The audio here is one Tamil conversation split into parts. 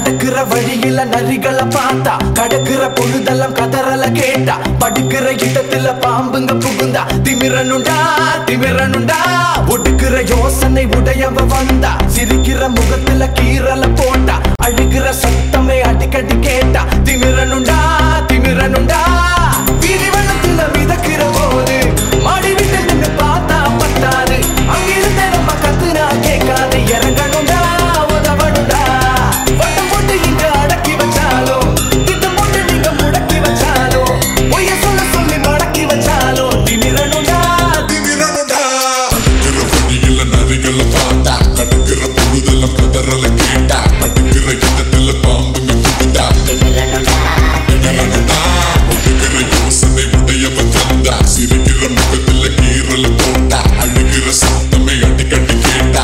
நடக்கிற வழியில நரிகளை பார்த்தா கடக்கிற பொழுதெல்லாம் கதறல கேட்டா படுக்கிற இடத்துல பாம்புங்க புகுந்தா திமிரனுண்டா திமிரனுண்டா ஒடுக்கிற யோசனை உடையவ வந்தா சிரிக்கிற முகத்துல கீரல போட்டா அழுகிற சத்தமே அடிக்கடி கேட்டா திமிரனுண்டா திமிரனுண்டா வீதி வெள்ளத்துல மிதக்கிற போது மாடி விட்டு நின்று பார்த்தா பத்தாது அங்கிருந்து நம்ம கத்துனா கேட்காது இறங்கணுண்டா உதவணுண்டா வட்டம் போட்டு இங்க அடக்கி வச்சாலும் திட்டம் போட்டு நீங்க முடக்கி வச்சாலும் பொய்ய சொல்ல சொல்லி மடக்கி வச்சாலும் திமிரனுண்டா திமிரனுண்டா வழியில நரிகளை பார்த்தா கடக்கிற பொழுதெல்லாம் கதறல கேட்டா படுக்கிற இடத்துல பாம்புங்க புகுந்தா திமிரனுண்டா ஒடுக்கிற யோசனை உடையவ வந்தா சிரிக்கிற முகத்துல கீரல போட்டா அழுகிற சத்தமே அடிக்கடி கேட்டா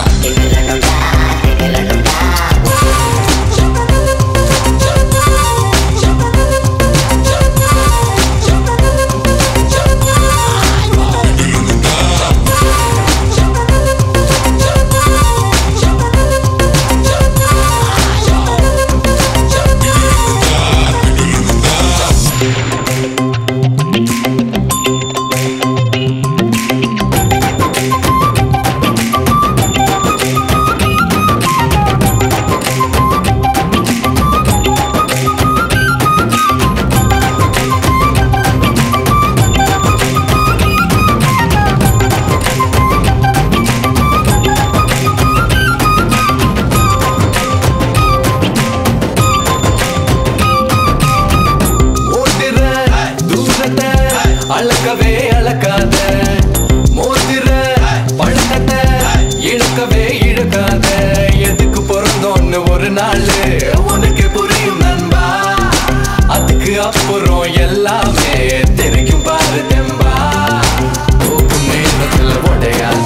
அழக்கவே அழக்காத மோதிர பழக்கத்தை இழக்கவே இழக்காத எதுக்கு பிறந்தோன்னு ஒரு நாள் உனக்கு புரியும் நண்பா அதுக்கு அப்புறம் எல்லாமே தெரியும் பாரு தெம்பா போக்கும் நேரத்தில் உடையாத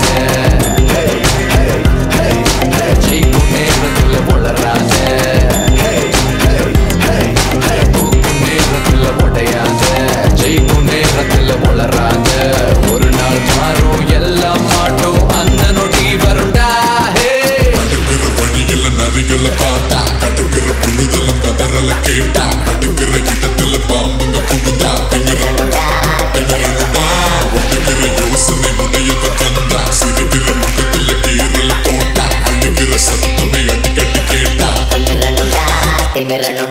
ஜெயிக்கும் நேரத்தில் உளராத போக்கும் நேரத்தில் உடையாத ஜெயிக்கும் நேரத்தில் உளராத ஒரு நாள் மாறும் எல்லாம் மாட்டோம் அந்த நொடி வருண்டா அடுக்கிற வழியில நரிகளை பார்த்தா கடக்கிற பொழுதெல்லாம் கதறல கேட்டா அடுக்கிற இடத்துல பாம்புங்க புகுந்தா திமிரனுண்டா ஒடுக்கிற யோசனை உடையவ வந்தா சிரிக்கிற முகத்துல கீரல போட்டா அழுகிற சத்தமே அடிக்கடி கேட்டா திமிரனுண்டா